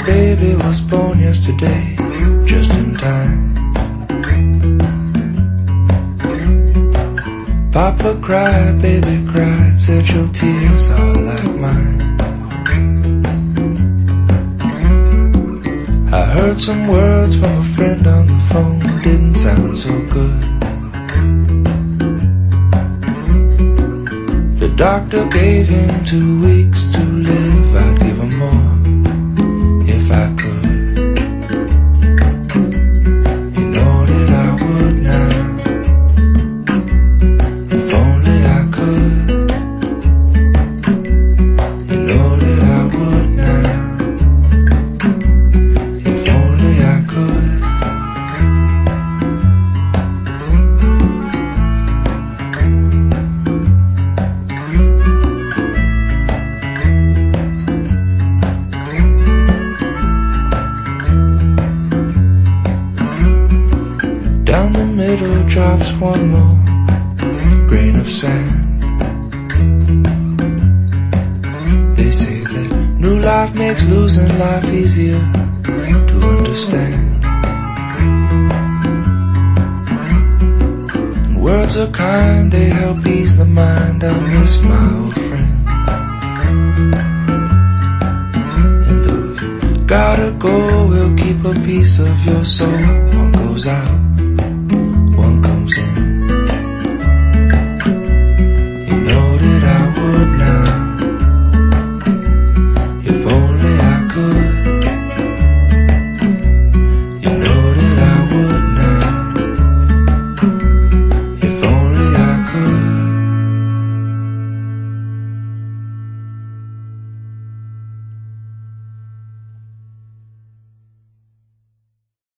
baby was born yesterday, just in time. Papa cried, baby cried, said your tears are like mine. I heard some words from a friend on the phone, didn't sound so good. The doctor gave him 2 weeks to live, I'd give him more if I could. You know that I would now, if only I could. You know that I would now, if only I could. Down the middle drops one more grain of sand. They say that new life makes losing life easier to understand. And words are kind, they help ease the mind. I miss my old friend. And though you gotta go, we'll keep a piece of your soul. One goes out,